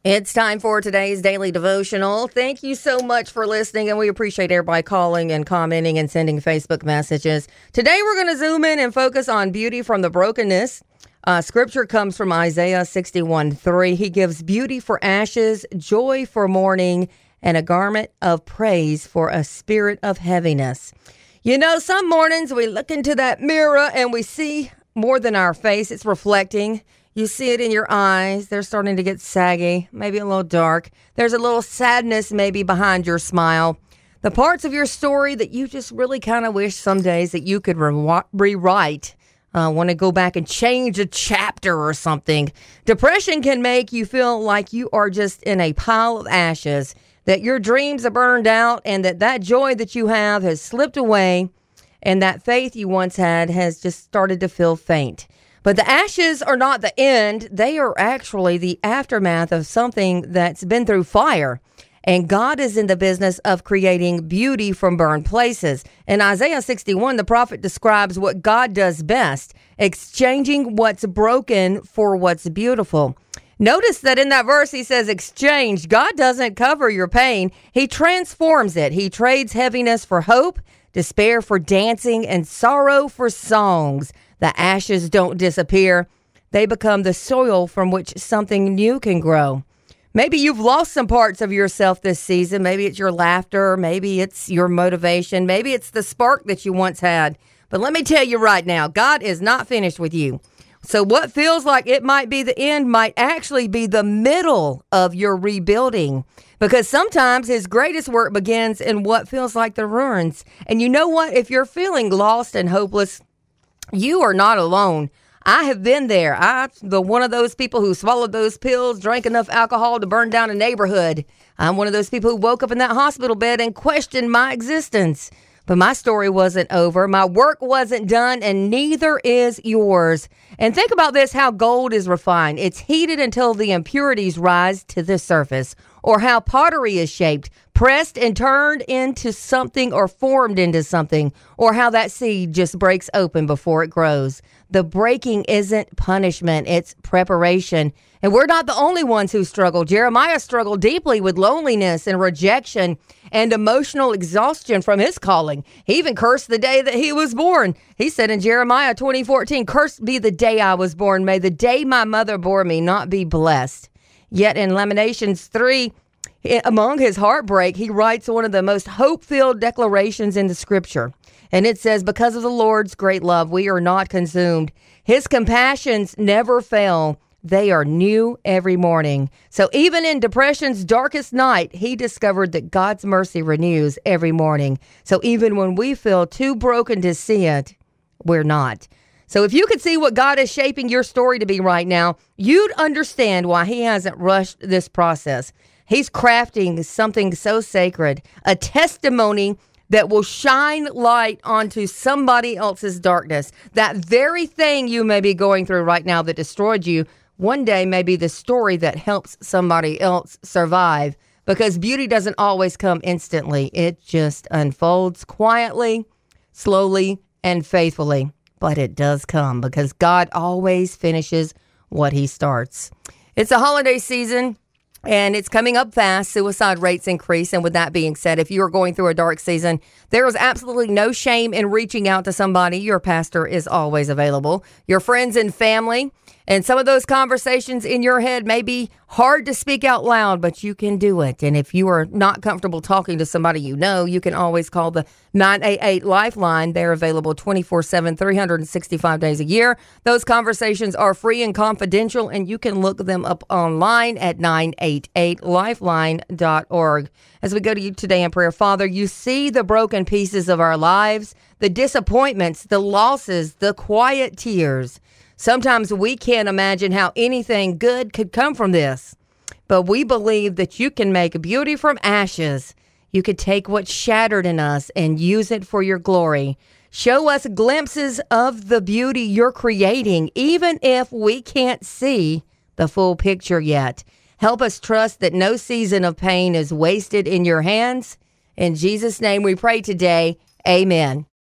It's time for today's daily devotional. Thank you so much for listening, and we appreciate everybody calling and commenting and sending Facebook messages. Today, we're going to zoom in and focus on beauty from the brokenness. Scripture comes from Isaiah 61:3. He gives beauty for ashes, joy for mourning, and a garment of praise for a spirit of heaviness. You know, some mornings we look into that mirror and we see more than our face. It's reflecting. You see it in your eyes. They're starting to get saggy, maybe a little dark. There's a little sadness maybe behind your smile. The parts of your story that you just really kind of wish some days that you could rewrite. Want to go back and change a chapter or something. Depression can make you feel like you are just in a pile of ashes, that your dreams are burned out, and that joy that you have has slipped away, and that faith you once had has just started to feel faint. But the ashes are not the end. They are actually the aftermath of something that's been through fire. And God is in the business of creating beauty from burned places. In Isaiah 61, the prophet describes what God does best, exchanging what's broken for what's beautiful. Notice that in that verse, he says exchange. God doesn't cover your pain. He transforms it. He trades heaviness for hope, despair for dancing, and sorrow for songs. The ashes don't disappear. They become the soil from which something new can grow. Maybe you've lost some parts of yourself this season. Maybe it's your laughter. Maybe it's your motivation. Maybe it's the spark that you once had. But let me tell you right now, God is not finished with you. So what feels like it might be the end might actually be the middle of your rebuilding. Because sometimes his greatest work begins in what feels like the ruins. And you know what? If you're feeling lost and hopeless, you are not alone. I have been there. I'm one of those people who swallowed those pills, drank enough alcohol to burn down a neighborhood. I'm one of those people who woke up in that hospital bed and questioned my existence. But my story wasn't over. My work wasn't done, and neither is yours. And think about this, how gold is refined. It's heated until the impurities rise to the surface. Or how pottery is shaped, pressed and turned into something or formed into something. Or how that seed just breaks open before it grows. The breaking isn't punishment, it's preparation. And we're not the only ones who struggle. Jeremiah struggled deeply with loneliness and rejection and emotional exhaustion from his calling. He even cursed the day that he was born. He said in Jeremiah 20:14, "Cursed be the day I was born. May the day my mother bore me not be blessed." Yet in Lamentations 3, among his heartbreak, he writes one of the most hope-filled declarations in the scripture. And it says, "Because of the Lord's great love, we are not consumed. His compassions never fail. They are new every morning." So even in depression's darkest night, he discovered that God's mercy renews every morning. So even when we feel too broken to see it, we're not. So if you could see what God is shaping your story to be right now, you'd understand why he hasn't rushed this process. He's crafting something so sacred, a testimony that will shine light onto somebody else's darkness. That very thing you may be going through right now that destroyed you, one day may be the story that helps somebody else survive. Because beauty doesn't always come instantly. It just unfolds quietly, slowly, and faithfully. But it does come because God always finishes what he starts. It's a holiday season. And it's coming up fast. Suicide rates increase. And with that being said, if you are going through a dark season, there is absolutely no shame in reaching out to somebody. Your pastor is always available. Your friends and family. And some of those conversations in your head may be hard to speak out loud, but you can do it. And if you are not comfortable talking to somebody you know, you can always call the 988 Lifeline. They're available 24/7, 365 days a year. Those conversations are free and confidential, and you can look them up online at 988lifeline.org. As we go to you today in prayer, Father, you see the broken pieces of our lives, the disappointments, the losses, the quiet tears. Sometimes we can't imagine how anything good could come from this, but we believe that you can make beauty from ashes. You could take what's shattered in us and use it for your glory. Show us glimpses of the beauty you're creating, even if we can't see the full picture yet. Help us trust that no season of pain is wasted in your hands. In Jesus' name we pray today. Amen.